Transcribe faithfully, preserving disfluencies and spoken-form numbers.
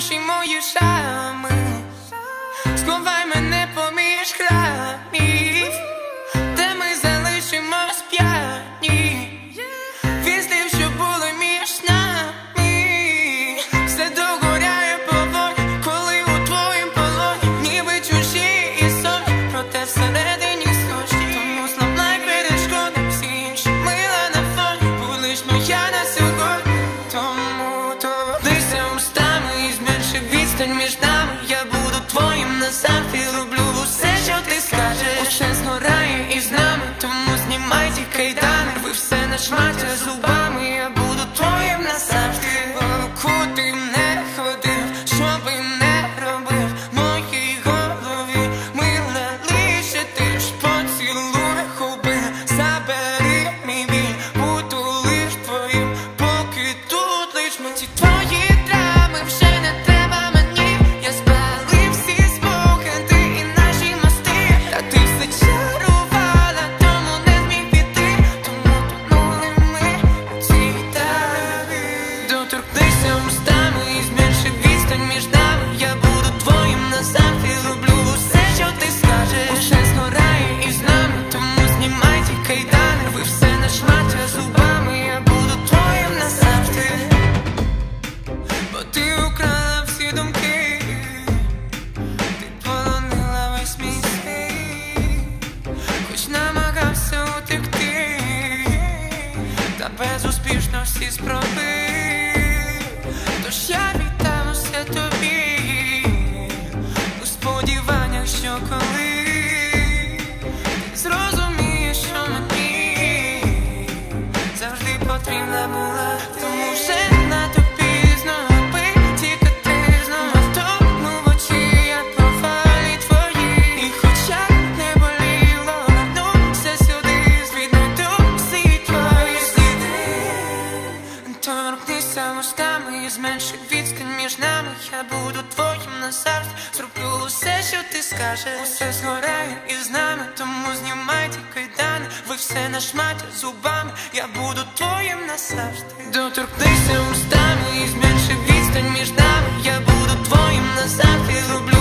душі мої шрами, сховай мене поміж храмів, де ми залишимось п'яні, від слів, що були між нами. Все догоряє поволі, коли у твоїм полоні, ніби чужі і сон, проте всередині схожі. Тому зламай перешкоди, всі інші мила на фоні, будь лиш моя на сьогодні. Тому торкнися устами і зменши відстань між нами. Я буду твоїм назавжди, роблю усе, що ти скажеш. Усе згорає із нами, тому знімай ті кайдани, ви все на шмаття зубами. Я буду твоїм назавжди. Куди не ходив, що би не робив, в моїй голові мила лише ти ж. Поцілуй губи, забери мій біль, буду лиш твоїм, поки тут лиш ми. Ці твої драми вже не треба мені. Я спалив всі спогади і наші мости, та ти все чарувала, тому не зміг піти. Тому тонули ми у цій траві. Доторкнися устами і зменши відстань між нами. Я буду твоїм назавжди, роблю усе, що ти скажеш. Усе згорає із нами, тому знімай ті кайдани, ви все на шмаття зубами. Я буду твоїм назавжди, бо ти украла всі думки, ти полонила весь мій світ, хоч намагався утекти, та безуспішно всі спроби. Тож я віддамся тобі, у сподіваннях, що коли ти зрозумієш, що мені завжди потрібна була. Тому вже надто пізно, аби тікати знову, тому в очі я провалі твої. І хоча не боліло, вернуся сюди, звіднайду всі твої сліди. Торкнися устами і зменши відстань між нами. Я буду твоїм назавжди, зроблю усе, що ти скажеш. Усе згорає із нами, тому знімай ті кайдани, ви все на шмаття зубами. Я буду твоїм назавжди. Доторкнися устами і зменши відстань між нами. Я буду твоїм назавжди, роблю